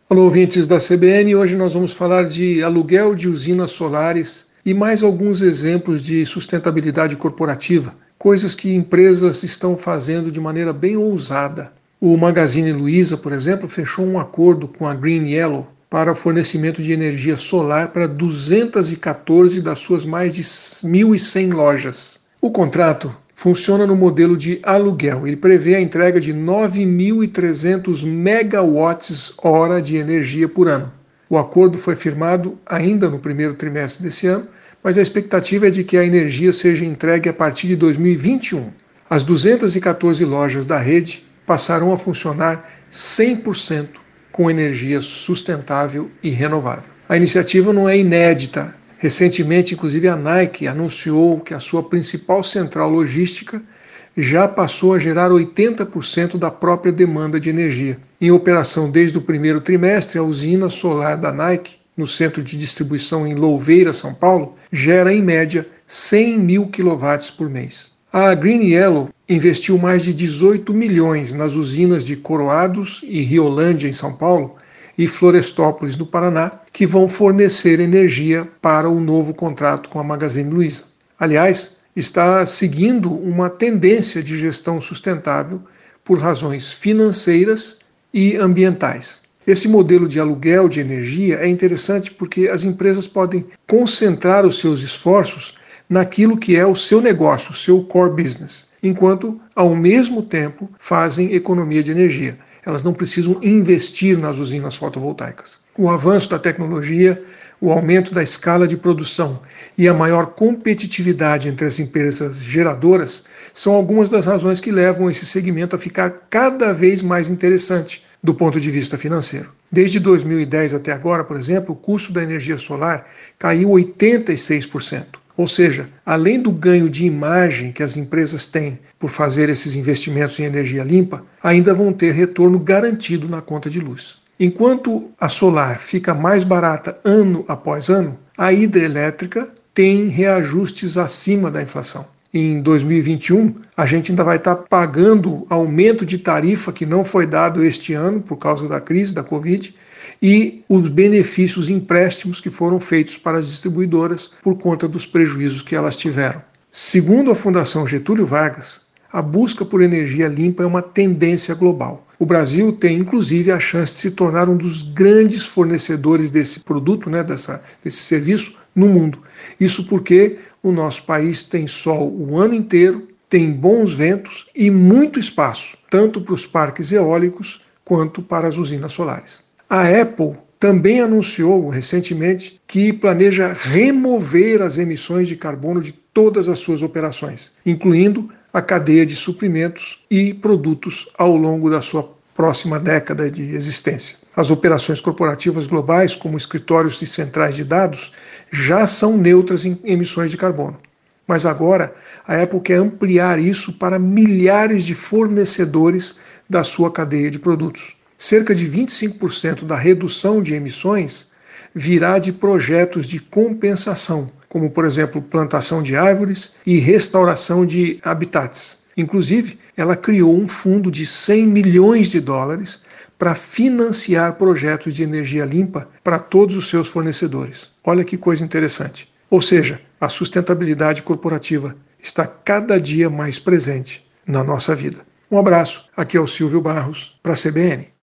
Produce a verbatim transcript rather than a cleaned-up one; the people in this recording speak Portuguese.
Alô, ouvintes da C B N, hoje nós vamos falar de aluguel de usinas solares e mais alguns exemplos de sustentabilidade corporativa, coisas que empresas estão fazendo de maneira bem ousada. O Magazine Luiza, por exemplo, fechou um acordo com a Green Yellow para o fornecimento de energia solar para duzentas e quatorze das suas mais de mil e cem lojas. O contrato funciona no modelo de aluguel. Ele prevê a entrega de nove mil e trezentos megawatts-hora de energia por ano. O acordo foi firmado ainda no primeiro trimestre desse ano, mas a expectativa é de que a energia seja entregue a partir de dois mil e vinte e um. As duzentas e quatorze lojas da rede passarão a funcionar cem por cento com energia sustentável e renovável. A iniciativa não é inédita. Recentemente, inclusive, a Nike anunciou que a sua principal central logística já passou a gerar oitenta por cento da própria demanda de energia. Em operação desde o primeiro trimestre, a usina solar da Nike, no centro de distribuição em Louveira, São Paulo, gera em média cem mil quilowatts por mês. A Green Yellow investiu mais de dezoito milhões nas usinas de Coroados e Riolândia, em São Paulo, e Florestópolis, no Paraná, que vão fornecer energia para o novo contrato com a Magazine Luiza. Aliás, está seguindo uma tendência de gestão sustentável por razões financeiras e ambientais. Esse modelo de aluguel de energia é interessante porque as empresas podem concentrar os seus esforços naquilo que é o seu negócio, o seu core business, enquanto, ao mesmo tempo, fazem economia de energia. Elas não precisam investir nas usinas fotovoltaicas. O avanço da tecnologia, o aumento da escala de produção e a maior competitividade entre as empresas geradoras são algumas das razões que levam esse segmento a ficar cada vez mais interessante do ponto de vista financeiro. Desde dois mil e dez até agora, por exemplo, o custo da energia solar caiu oitenta e seis por cento. Ou seja, além do ganho de imagem que as empresas têm por fazer esses investimentos em energia limpa, ainda vão ter retorno garantido na conta de luz. Enquanto a solar fica mais barata ano após ano, a hidrelétrica tem reajustes acima da inflação. Em dois mil e vinte e um, a gente ainda vai estar pagando aumento de tarifa que não foi dado este ano por causa da crise da Covid, e os benefícios empréstimos que foram feitos para as distribuidoras por conta dos prejuízos que elas tiveram. Segundo a Fundação Getúlio Vargas, a busca por energia limpa é uma tendência global. O Brasil tem, inclusive, a chance de se tornar um dos grandes fornecedores desse produto, né, dessa, desse serviço, no mundo. Isso porque o nosso país tem sol o ano inteiro, tem bons ventos e muito espaço, tanto para os parques eólicos quanto para as usinas solares. A Apple também anunciou recentemente que planeja remover as emissões de carbono de todas as suas operações, incluindo a cadeia de suprimentos e produtos ao longo da sua próxima década de existência. As operações corporativas globais, como escritórios e centrais de dados, já são neutras em emissões de carbono. Mas agora a Apple quer ampliar isso para milhares de fornecedores da sua cadeia de produtos. Cerca de vinte e cinco por cento da redução de emissões virá de projetos de compensação, como, por exemplo, plantação de árvores e restauração de habitats. Inclusive, ela criou um fundo de cem milhões de dólares para financiar projetos de energia limpa para todos os seus fornecedores. Olha que coisa interessante. Ou seja, a sustentabilidade corporativa está cada dia mais presente na nossa vida. Um abraço, aqui é o Silvio Barros, para a C B N.